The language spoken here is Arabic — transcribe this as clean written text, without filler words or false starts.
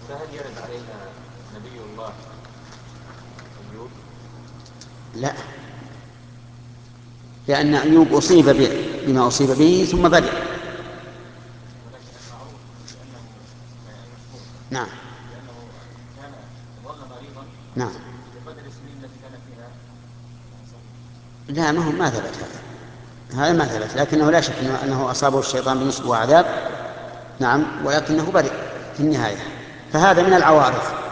فهل يرد علينا نبي الله أيوب؟ لا، لأن أيوب أصيب بما أصيب به ثم برئ. ولكن المعروف بأنه المشهور نعم. بأنه كان ظل مريضا نعم. بقدر السنين التي كان فيها لا، ما ثبت هذا ما ثبت، لكنه لا شك أنه أصابه الشيطان بنصب وعذاب. نعم، ولكنه برئ في النهاية. فهذا من العوارض.